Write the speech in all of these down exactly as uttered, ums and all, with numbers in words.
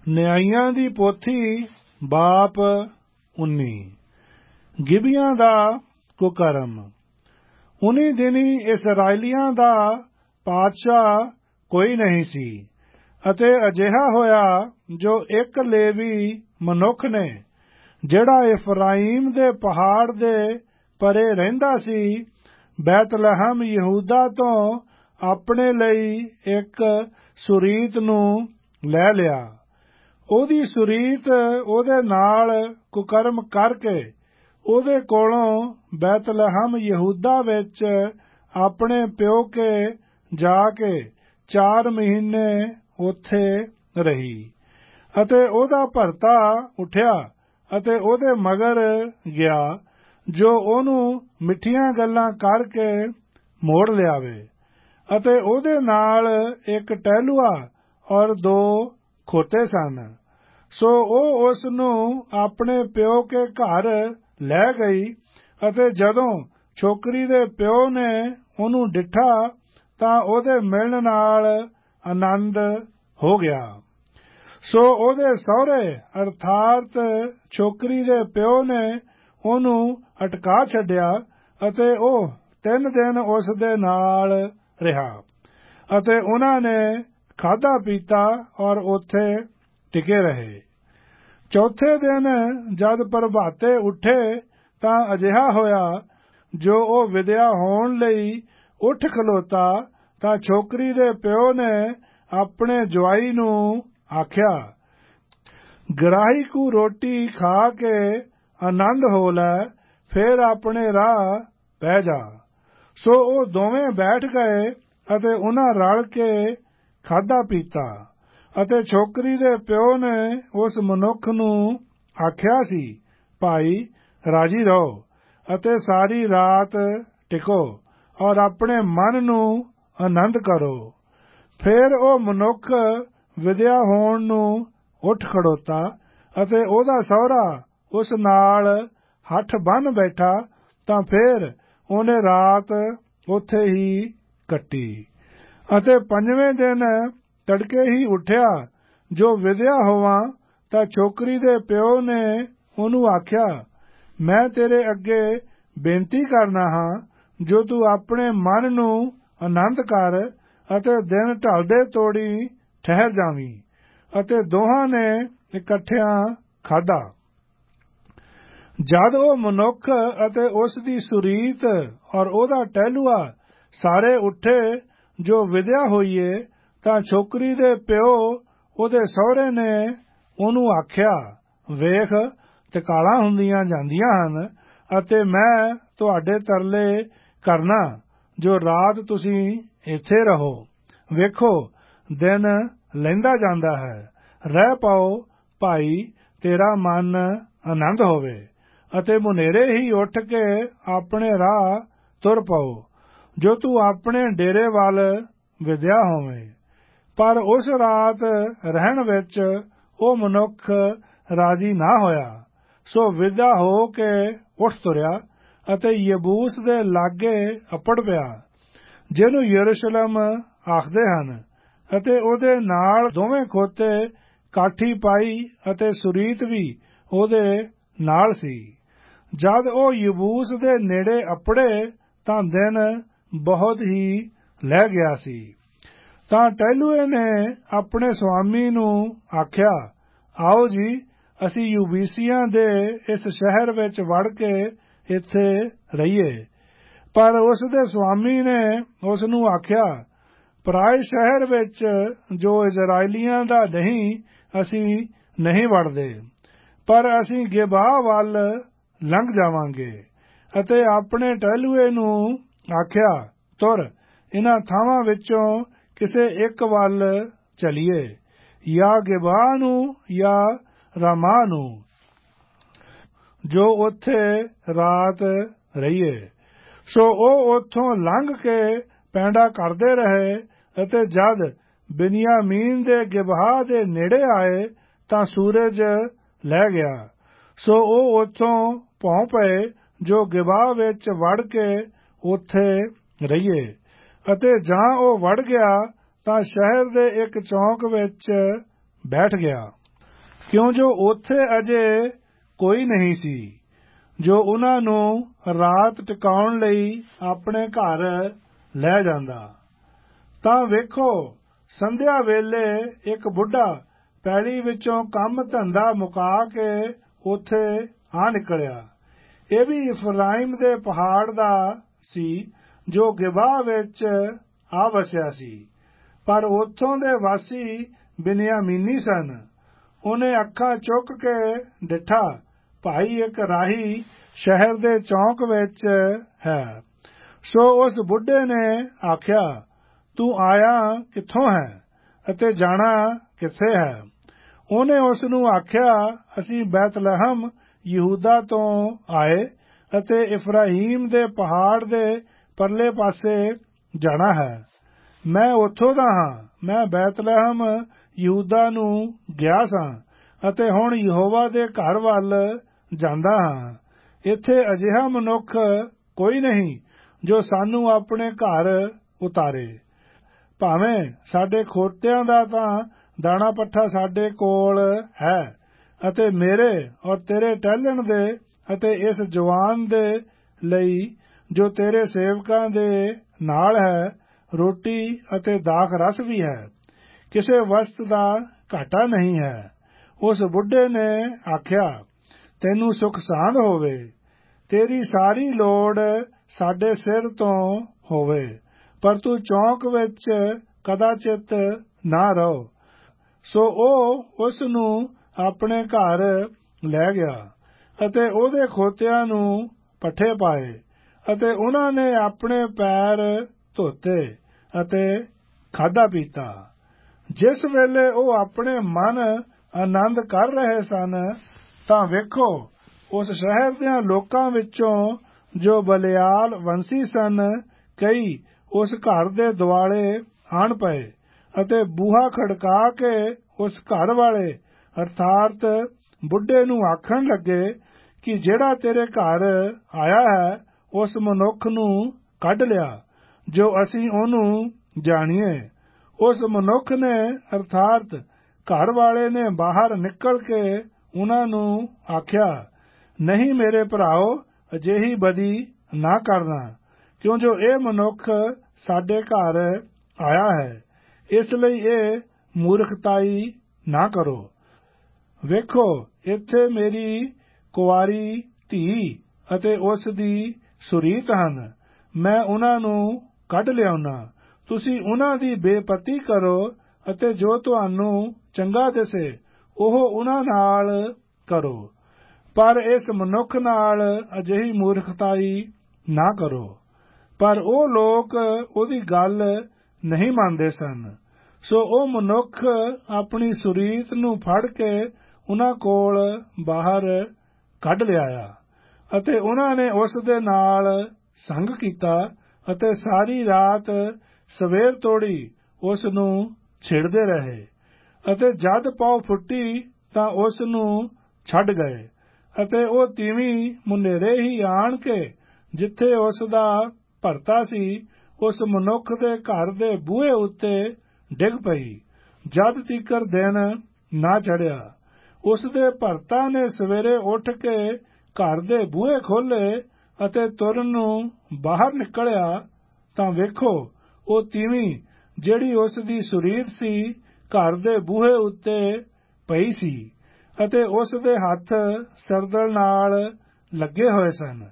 ਨਿਆਂਇਆਂ ਦੀ ਪੋਥੀ ਬਾਪ ਉੱਨੀ। ਗਿਬਿਆਂ ਦਾ ਕੁਕਰਮ। ਉਨੀ ਦਿਨੀ ਇਸਰਾਏਲੀਆਂ ਦਾ ਪਾਤਸ਼ਾਹ ਕੋਈ ਨਹੀਂ ਸੀ, ਅਤੇ ਅਜਿਹਾ ਹੋਇਆ ਜੋ ਇੱਕ ਲੇਵੀ ਮਨੁੱਖ ਨੇ, ਜਿਹੜਾ ਇਫਰਾਈਮ ਦੇ ਪਹਾੜ ਦੇ ਪਰੇ ਰਹਿੰਦਾ ਸੀ, ਬੈਤਲਹਮ ਯਹੂਦਾ ਤੋਂ ਆਪਣੇ ਲਈ ਇੱਕ ਸੁਰੀਤ ਨੂੰ ਲੈ ਲਿਆ। ਉਹਦੀ ਸੁਰੀਤ ਉਹਦੇ ਨਾਲ ਕੁਕਰਮ ਕਰਕੇ ਉਹਦੇ ਕੋਲੋਂ ਬੈਤਲਹਮ ਯਹੂਦਾ ਵਿੱਚ ਆਪਣੇ ਪਿਓਕੇ ਜਾ ਕੇ ਚਾਰ ਮਹੀਨੇ ਉੱਥੇ ਰਹੀ। ਅਤੇ ਉਹਦਾ ਭਰਤਾ ਉੱਠਿਆ ਅਤੇ ਉਹਦੇ ਮਗਰ ਗਿਆ, ਜੋ ਉਹਨੂੰ ਮਿੱਠੀਆਂ ਗੱਲਾਂ ਕਰਕੇ ਮੋੜ ਲਿਆਵੇ। ਅਤੇ ਉਹਦੇ ਨਾਲ ਇੱਕ ਟਹਿਲੂਆ ਔਰ ਦੋ ਖੋਤੇ ਸਨ। ਸੋ ਉਹ ਉਸ ਨੂੰ ਆਪਣੇ ਪਿਓ ਕੇ ਘਰ ਲੈ ਗਈ। ਅਤੇ ਜਦੋਂ ਛੋਕਰੀ ਦੇ ਪਿਓ ਨੇ ਉਹਨੂੰ ਡਿੱਠਾ ਤਾਂ ਉਹਦੇ ਮਿਲਣ ਨਾਲ ਆਨੰਦ ਹੋ ਗਿਆ। ਸੋ ਉਹਦੇ ਸਹੁਰੇ ਅਰਥਾਤ ਛੋਕਰੀ ਦੇ ਪਿਓ ਨੇ ਉਹਨੂੰ ਅਟਕਾ ਛੱਡਿਆ, ਅਤੇ ਉਹ ਤਿੰਨ ਦਿਨ ਉਸ ਦੇ ਨਾਲ ਰਿਹਾ। ਅਤੇ ਉਹਨਾਂ ਨੇ ਖਾਧਾ ਪੀਤਾ ਔਰ ਉੱਥੇ ਟਿਕੇ ਰਹੇ। ਚੌਥੇ ਦਿਨ ਜਦ ਪ੍ਰਭਾਤੇ ਉੱਠੇ ਤਾਂ ਅਜਿਹਾ ਹੋਇਆ, ਜੋ ਉਹ ਵਿਦਿਆ ਹੋਣ ਲਈ ਉੱਠ ਖਲੋਤਾ ਤਾਂ ਛੋਕਰੀ ਦੇ ਪਿਓ ਨੇ ਆਪਣੇ ਜਵਾਈ ਨੂੰ ਆਖਿਆ, ਗਰਾਹੀ ਕੂ ਰੋਟੀ ਖਾ ਕੇ ਆਨੰਦ ਹੋ ਲੈ, ਫਿਰ ਆਪਣੇ ਰਾਹ ਪੈ ਜਾ। ਸੋ ਉਹ ਦੋਵੇਂ ਬੈਠ ਗਏ ਅਤੇ ਉਹਨਾਂ ਰਲ ਕੇ ਖਾਧਾ ਪੀਤਾ। ਅਤੇ ਛੋਕਰੀ ਦੇ ਪਿਓ ਨੇ ਉਸ ਮਨੁੱਖ ਨੂੰ ਆਖਿਆ ਸੀ, ਭਾਈ ਰਾਜੀ ਰਹੋ ਅਤੇ ਸਾਰੀ ਰਾਤ ਟਿਕੋ ਔਰ ਆਪਣੇ ਮਨ ਨੂੰ ਆਨੰਦ ਕਰੋ। ਫਿਰ ਉਹ ਮਨੁੱਖ ਵਿਦਿਆ ਹੋਣ ਨੂੰ ਉੱਠ ਖੜੋਤਾ, ਅਤੇ ਉਹਦਾ ਸਹੁਰਾ ਉਸ ਨਾਲ ਹੱਥ ਬੰਨ੍ਹ ਬੈਠਾ। ਤਾਂ ਫਿਰ ਉਹਨੇ ਰਾਤ ਉੱਥੇ ਹੀ ਕੱਟੀ। ਅਤੇ ਪੰਜਵੇਂ ਦਿਨ ਤੜਕੇ ਹੀ ਉੱਠਿਆ ਜੋ ਵਿਦਿਆ ਹੋਵਾਂ, ਤਾਂ ਛੋਕਰੀ ਦੇ ਪਿਓ ਨੇ ਉਹਨੂੰ ਆਖਿਆ, ਮੈਂ ਤੇਰੇ ਅੱਗੇ ਬੇਨਤੀ ਕਰਨਾ ਹਾਂ, ਜੋ ਤੂੰ ਆਪਣੇ ਮਨ ਨੂੰ ਆਨੰਦ ਕਰ ਅਤੇ ਦਿਨ ਢਲਦੇ ਤੋੜੀ ਠਹਿਰ ਜਾਵੀਂ। ਅਤੇ ਦੋਹਾਂ ਨੇ ਇਕੱਠਿਆਂ ਖਾਧਾ। ਜਦ ਉਹ ਮਨੁੱਖ ਅਤੇ ਉਸ ਦੀ ਸੁਰੀਤ ਔਰ ਉਹਦਾ ਟਹਿਲੂਆ ਸਾਰੇ ਉੱਠੇ ਜੋ ਵਿਦਿਆ ਹੋਈਏ, ਤਾਂ ਛੋਕਰੀ ਦੇ ਪਿਓ ਉਹਦੇ ਸਹੁਰੇ ਨੇ ਉਹਨੂੰ ਆਖਿਆ, ਵੇਖ, ਤਕਾਲਾਂ ਹੁੰਦੀਆਂ ਜਾਂਦੀਆਂ ਹਨ, ਅਤੇ ਮੈਂ ਤੁਹਾਡੇ ਤਰਲੇ ਕਰਨਾ ਜੋ ਰਾਤ ਤੁਸੀਂ ਇੱਥੇ ਰਹੋ। ਵੇਖੋ, ਦਿਨ ਲਹਿੰਦਾ ਜਾਂਦਾ ਹੈ। ਰਹਿ ਪਾਓ ਭਾਈ, ਤੇਰਾ ਮਨ ਆਨੰਦ ਹੋਵੇ। ਅਤੇ ਮੁਨੇਰੇ ਹੀ ਉੱਠ ਕੇ ਆਪਣੇ ਰਾਹ ਤੁਰ ਪਾਓ, ਜੋ ਤੂੰ ਆਪਣੇ ਡੇਰੇ ਵੱਲ ਵਿਦਿਆ ਹੋਵੇਂ। ਪਰ ਉਸ ਰਾਤ ਰਹਿਣ ਵਿੱਚ ਉਹ ਮਨੁੱਖ ਰਾਜ਼ੀ ਨਾ ਹੋਇਆ। ਸੋ ਵਿਦਾ ਹੋ ਕੇ ਉੱਠ ਤੁਰਿਆ ਅਤੇ ਯਬੂਸ ਦੇ ਲਾਗੇ ਅੱਪੜ ਪਿਆ, ਜਿਹਨੂੰ ਯਰੂਸ਼ਲਮ ਆਖਦੇ ਹਨ। ਅਤੇ ਉਹਦੇ ਨਾਲ ਦੋਵੇਂ ਖੋਤੇ ਕਾਠੀ ਪਾਈ ਅਤੇ ਸੁਰੀਤ ਵੀ ਉਹਦੇ ਨਾਲ ਸੀ। ਜਦ ਉਹ ਯਬੂਸ ਦੇ ਨੇੜੇ ਅੱਪੜੇ ਤਾਂ ਦਿਨ ਬਹੁਤ ਹੀ ਲੈ ਗਿਆ ਸੀ। ਤਾਂ ਟਹਿਲੂਏ ਨੇ ਆਪਣੇ ਸੁਆਮੀ ਨੂੰ ਆਖਿਆ, ਆਓ ਜੀ, ਅਸੀਂ ਯਬੂਸੀਆਂ ਦੇ ਇਸ ਸ਼ਹਿਰ ਵਿੱਚ ਵੜ ਕੇ ਇੱਥੇ ਰਹੀਏ। ਪਰ ਉਸ ਦੇ ਸੁਆਮੀ ਨੇ ਉਸ ਨੂੰ ਆਖਿਆ, ਪਰਾਏ ਸ਼ਹਿਰ ਵਿੱਚ ਜੋ ਇਜ਼ਰਾਈਲੀਆਂ ਦਾ ਨਹੀਂ, ਅਸੀਂ ਨਹੀਂ ਵੜਦੇ, ਪਰ ਅਸੀਂ ਗਿਬਾ ਵੱਲ ਲੰਘ ਜਾਵਾਂਗੇ। ਅਤੇ ਆਪਣੇ ਟਹਿਲੂਏ ਨੂੰ ਆਖਿਆ, ਤੁਰ, ਇਹਨਾਂ ਥਾਵਾਂ ਵਿੱਚੋਂ ਕਿਸੇ ਇੱਕ ਵੱਲ ਚਲੀਏ, ਜਾਂ ਗਿਬਾ ਨੂੰ ਜਾਂ ਰਾਮਾ ਨੂੰ, ਜੋ ਉੱਥੇ ਰਾਤ ਰਹੀਏ। ਸੋ ਉਹ ਉੱਥੋਂ ਲੰਘ ਕੇ ਪੈਂਡਾ ਕਰਦੇ ਰਹੇ। ਅਤੇ ਜਦ ਬਿਨਯਾਮੀਨ ਦੇ ਗਿਬਾ ਦੇ ਨੇੜੇ ਆਏ ਤਾਂ ਸੂਰਜ ਲੈ ਗਿਆ। ਸੋ ਉਹ ਉੱਥੋਂ ਭੌਂ ਪਏ ਜੋ ਗਿਬਾ ਵਿੱਚ ਵੜ ਕੇ ਉੱਥੇ ਰਹੀਏ। ਅਤੇ ਜਾਂ ਉਹ ਵੜ ਗਿਆ ਤਾਂ ਸ਼ਹਿਰ ਦੇ ਇੱਕ ਚੌਂਕ ਵਿੱਚ ਬੈਠ ਗਿਆ। ਕਿਉਂ ਜੋ ਉੱਥੇ ਅਜੇ ਕੋਈ ਨਹੀਂ ਸੀ ਜੋ ਉਹਨਾਂ ਨੂੰ ਰਾਤ ਟਿਕਾਉਣ ਲਈ ਆਪਣੇ ਘਰ ਲੈ ਜਾਂਦਾ। ਤਾਂ ਵੇਖੋ, ਸੰਧਿਆ ਵੇਲੇ ਇੱਕ ਬੁੱਢਾ ਪੈਲੀ ਵਿੱਚੋਂ ਕੰਮ ਧੰਦਾ ਮੁਕਾ ਕੇ ਉੱਥੇ ਆ ਨਿਕਲਿਆ। ਇਹ ਵੀ ਇਫਰਾਈਮ ਦੇ ਪਹਾੜ ਦਾ ਸੀ ਜੋ ਗਿਬਾ ਵਿੱਚ ਆ ਵਸਿਆ ਸੀ, ਪਰ ਉੱਥੋਂ ਦੇ ਵਾਸੀ ਬਿਨਯਾਮੀਨੀ ਸਨ। ਉਹਨੇ ਅੱਖਾਂ ਚੁੱਕ ਕੇ ਡਿੱਠਾ, ਭਾਈ ਇੱਕ ਰਾਹੀ ਸ਼ਹਿਰ ਦੇ ਚੌਂਕ ਵਿੱਚ ਹੈ। ਸੋ ਉਸ ਬੁੱਢੇ ਨੇ ਆਖਿਆ, ਤੂੰ ਆਇਆ ਕਿੱਥੋਂ ਹੈ ਅਤੇ ਜਾਣਾ ਕਿੱਥੇ ਹੈ? ਉਹਨੇ ਉਸ ਨੂੰ ਆਖਿਆ, ਅਸੀਂ ਬੈਤਲਹਮ ਯਹੂਦਾ ਤੋਂ ਆਏ ਅਤੇ ਇਫਰਾਹੀਮ ਦੇ ਪਹਾੜ ਦੇ ਪਰਲੇ ਪਾਸੇ ਜਾਣਾ ਹੈ। ਮੈਂ ਉੱਥੋਂ ਦਾ ਹਾਂ। ਮੈਂ ਬੈਤਲਹਮ ਯਹੂਦਾ ਨੂੰ ਗਿਆ ਸਾਂ ਅਤੇ ਹੁਣ ਯਹੋਵਾ ਦੇ ਘਰ ਵੱਲ ਜਾਂਦਾ ਹਾਂ। ਇੱਥੇ ਅਜਿਹਾ ਮਨੁੱਖ ਕੋਈ ਨਹੀਂ ਜੋ ਸਾਨੂੰ ਆਪਣੇ ਘਰ ਉਤਾਰੇ। ਭਾਵੇਂ ਸਾਡੇ ਖੋਤਿਆਂ ਦਾ ਤਾਂ ਦਾਣਾ ਪੱਠਾ ਸਾਡੇ ਕੋਲ ਹੈ ਅਤੇ ਮੇਰੇ ਔਰ ਤੇਰੇ ਟਹਿਲਣ ਦੇ ਅਤੇ ਇਸ ਜਵਾਨ ਦੇ ਲਈ ਜੋ ਤੇਰੇ ਸੇਵਕਾਂ ਦੇ ਨਾਲ ਹੈ ਰੋਟੀ ਅਤੇ ਦਾਖ ਰਸ ਵੀ ਹੈ। ਕਿਸੇ ਵਸਤ ਦਾ ਘਾਟਾ ਨਹੀਂ ਹੈ। ਉਸ ਬੁੱਢੇ ਨੇ ਆਖਿਆ, ਤੈਨੂੰ ਸੁਖ ਸਾਂਦ ਹੋਵੇ। ਤੇਰੀ ਸਾਰੀ ਲੋੜ ਸਾਡੇ ਸਿਰ ਤੋਂ ਹੋਵੇ, ਪਰ ਤੂੰ ਚੌਂਕ ਵਿੱਚ ਕਦਾਚਿਤ ਨਾ ਰਹੋ। ਸੋ ਉਹ ਉਸ ਨੂੰ ਆਪਣੇ ਘਰ ਲੈ ਗਿਆ ਅਤੇ ਉਹਦੇ ਖੋਤਿਆਂ ਨੂੰ ਪੱਠੇ ਪਾਏ ਅਤੇ ਉਹਨਾਂ ਨੇ ਆਪਣੇ ਪੈਰ ਧੋਤੇ ਅਤੇ ਖਾਧਾ ਪੀਤਾ। ਜਿਸ ਵੇਲੇ ਉਹ ਆਪਣੇ ਮਨ ਆਨੰਦ ਕਰ ਰਹੇ ਸਨ, ਤਾਂ ਵੇਖੋ, ਉਸ ਸ਼ਹਿਰ ਦਿਆਂ ਲੋਕਾਂ ਵਿੱਚੋਂ ਜੋ ਬਲਿਆਲ ਵੰਸ਼ੀ ਸਨ, ਕਈ ਉਸ ਘਰ ਦੇ ਦੁਆਲੇ ਆਣ ਪਏ ਅਤੇ ਬੂਹਾ ਖੜਕਾ ਕੇ ਉਸ ਘਰ ਵਾਲੇ ਅਰਥਾਤ ਬੁੱਢੇ ਨੂੰ ਆਖਣ ਲੱਗੇ ਕਿ ਜਿਹੜਾ ਤੇਰੇ ਘਰ ਆਇਆ ਹੈ, ਉਸ ਮਨੁੱਖ ਨੂੰ ਕੱਢ ਲਿਆ ਜੋ ਅਸੀਂ ਉਹਨੂੰ ਜਾਣੀਏ। ਉਸ ਮਨੁੱਖ ਨੇ ਅਰਥਾਤ ਘਰ ਵਾਲੇ ਨੇ ਬਾਹਰ ਨਿਕਲ ਕੇ ਉਹਨਾਂ ਨੂੰ ਆਖਿਆ, ਨਹੀਂ ਮੇਰੇ ਭਰਾਓ, ਅਜਿਹੀ ਬਦੀ ਨਾ ਕਰਨਾ, ਕਿਉਂ ਜੋ ਇਹ ਮਨੁੱਖ ਸਾਡੇ ਘਰ ਆਇਆ ਹੈ, ਇਸ ਲਈ ਇਹ ਮੂਰਖਤਾਈ ਨਾ ਕਰੋ। ਵੇਖੋ, ਇੱਥੇ ਮੇਰੀ ਕੁਆਰੀ ਧੀ ਅਤੇ ਉਸ ਦੀ ਸੁਰੀਤ ਹਨ। ਮੈਂ ਉਹਨਾਂ ਨੂੰ ਕੱਢ ਲਿਆਉਣਾ। ਤੁਸੀਂ ਉਹਨਾਂ ਦੀ ਬੇਪਤੀ ਕਰੋ ਅਤੇ ਜੋ ਤੁਹਾਨੂੰ ਚੰਗਾ ਦਿਸੇ ਉਹ ਉਹਨਾਂ ਨਾਲ ਕਰੋ, ਪਰ ਇਸ ਮਨੁੱਖ ਨਾਲ ਅਜਿਹੀ ਮੂਰਖਤਾਈ ਨਾ ਕਰੋ। ਪਰ ਉਹ ਲੋਕ ਉਹਦੀ ਗੱਲ ਨਹੀਂ ਮੰਨਦੇ ਸਨ। ਸੋ ਉਹ ਮਨੁੱਖ ਆਪਣੀ ਸੁਰੀਤ ਨੂੰ ਫੜ ਕੇ ਉਹਨਾਂ ਕੋਲ ਬਾਹਰ ਕੱਢ ਲਿਆਇਆ ਅਤੇ ਉਹਨਾਂ ਨੇ ਉਸ ਦੇ ਨਾਲ ਸੰਗ ਕੀਤਾ ਅਤੇ ਸਾਰੀ ਰਾਤ ਸਵੇਰ ਤੋੜੀ ਉਸ ਨੂੰ ਛੇੜਦੇ ਰਹੇ ਅਤੇ ਜਦ ਪੌ ਫੁੱਟੀ ਤਾਂ ਉਸ ਨੂੰ ਛੱਡ ਗਏ ਅਤੇ ਉਹ ਤੀਵੀਂ ਮੁਨੇਰੇ ਹੀ ਆਣ ਕੇ ਜਿੱਥੇ ਉਸ ਦਾ ਭਰਤਾ ਸੀ ਉਸ ਮਨੁੱਖ ਦੇ ਘਰ ਦੇ ਬੂਹੇ ਉੱਤੇ ਡਿੱਗ ਪਈ ਜਦ ਤੀਕਰ ਦਿਨ ਨਾ ਚੜ੍ਹਿਆ। ਉਸ ਦੇ ਭਰਤਾ ਨੇ ਸਵੇਰੇ ਉੱਠ ਕੇ ਘਰ ਦੇ ਬੂਹੇ ਖੋਲ੍ਹੇ ਅਤੇ ਤੁਰਨ ਨੂੰ ਬਾਹਰ ਨਿਕਲਿਆ ਤਾਂ ਵੇਖੋ, ਉਹ ਤੀਵੀਂ ਜਿਹੜੀ ਉਸ ਦੀ ਸੁਰੀਤ ਸੀ ਘਰ ਦੇ ਬੂਹੇ ਉੱਤੇ ਪਈ ਸੀ ਅਤੇ ਉਸ ਦੇ ਹੱਥ ਸਰਦਲ ਨਾਲ ਲੱਗੇ ਹੋਏ ਸਨ।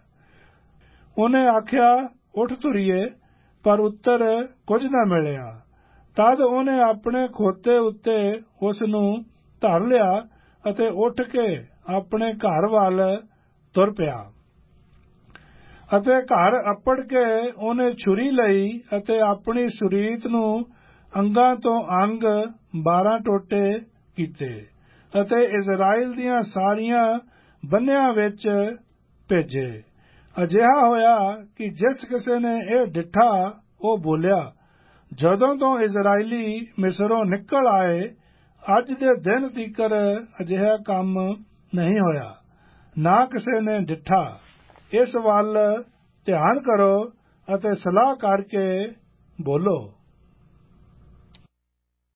ਉਹਨੇ ਆਖਿਆ, ਉੱਠ ਤੁਰੀਏ, ਪਰ ਉੱਤਰ ਕੁਝ ਨਾ ਮਿਲਿਆ। ਤਦ ਉਹਨੇ ਆਪਣੇ ਖੋਤੇ ਉੱਤੇ ਉਸ ਨੂੰ ਧਰ ਲਿਆ ਅਤੇ ਉੱਠ ਕੇ ਆਪਣੇ ਘਰ ਵੱਲ ਤੁਰ ਪਿਆ ਅਤੇ ਘਰ ਅੱਪੜ ਕੇ ਉਹਨੇ ਛੁਰੀ ਲਈ ਅਤੇ ਆਪਣੀ ਸੁਰੀਤ ਨੂੰ ਅੰਗਾਂ ਤੋਂ ਅੰਗ ਬਾਰਾਂ ਟੋਟੇ ਕੀਤੇ ਅਤੇ ਇਜ਼ਰਾਈਲ ਦੀਆਂ ਸਾਰੀਆਂ ਬੰਨਿਆਂ ਵਿੱਚ ਭੇਜੇ। ਅਜਿਹਾ ਹੋਇਆ ਕਿ ਜਿਸ ਕਿਸੇ ਨੇ ਇਹ ਡਿੱਠਾ ਉਹ ਬੋਲਿਆ, ਜਦੋਂ ਤੋਂ ਇਜ਼ਰਾਈਲੀ ਮਿਸਰੋਂ ਨਿਕਲ ਆਏ ਅੱਜ ਦੇ ਦਿਨ ਤੀਕਰ ਅਜਿਹਾ ਕੰਮ ਨਹੀਂ ਹੋਇਆ, ਨਾ ਕਿਸੇ ਨੇ ਡਿੱਠਾ। ਇਸ ਵੱਲ ਧਿਆਨ ਕਰੋ ਅਤੇ ਸਲਾਹ ਕਰਕੇ ਬੋਲੋ।